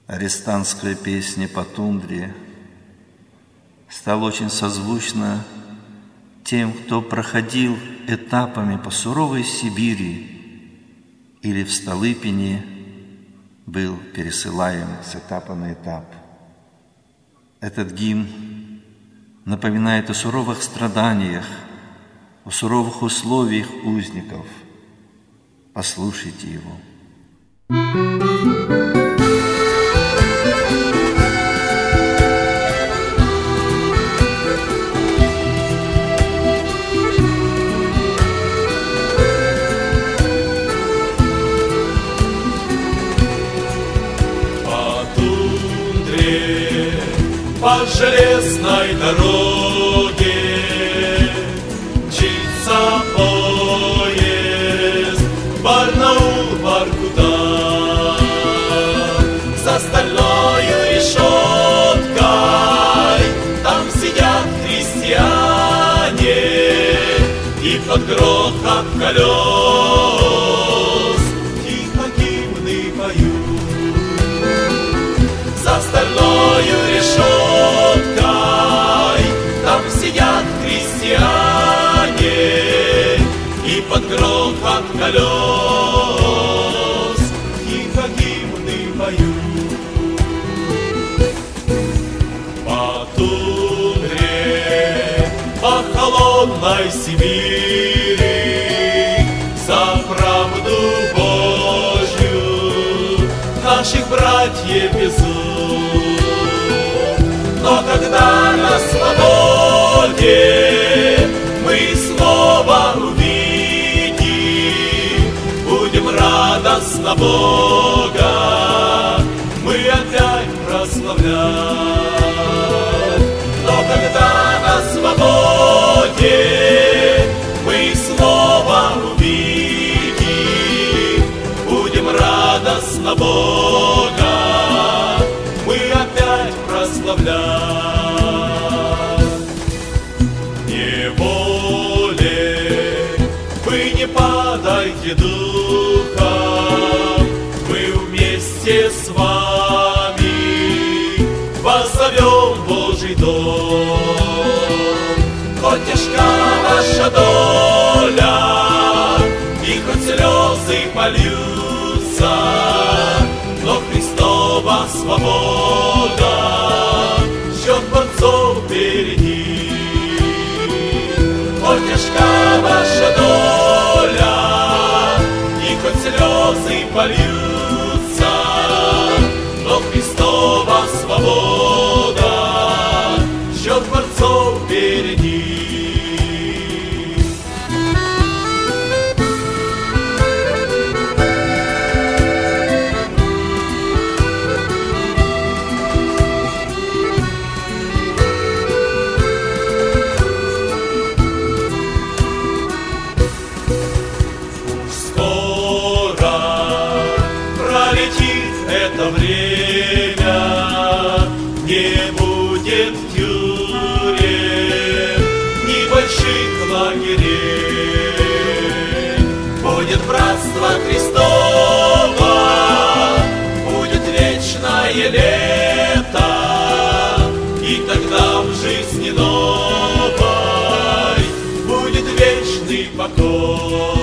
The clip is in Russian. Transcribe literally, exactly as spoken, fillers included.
арестантская песня по тундре стала очень созвучна тем, кто проходил этапами по суровой Сибири или в Столыпине был пересылаем с этапа на этап. Этот гимн напоминает о суровых страданиях, о суровых условиях узников. Послушайте его. По тундре, по железной дороге мчится поезд Барнаул, Воркута. За стальною решеткой там сидят крестьяне и под грохот колес тихо гимны поют. За стальною решеткой там сидят крестьяне и под грохот колес тихо гимны поют. По тундре, по холодной Сибири за правду Божью наших братьев везут. Но когда на свободе мы снова увидим, будем радостно Бога мы опять прославлять. Но когда на свободе мы снова увидим, будем радостно Бога мы опять прославлять. Неволе вы не падайте духом, мы вместе с вами воззовем Божий дом. Хоть тяжка ваша доля и хоть слезы польются, но Христова свобода ждет борцов впереди. Хоть тяжка ваша доля и хоть слезы польются, но Христова свобода ждет борцов впереди. Это время не будет тюрем, ни больших лагерей. Будет братство Христово, будет вечное лето, и тогда в жизни новой будет вечный покой.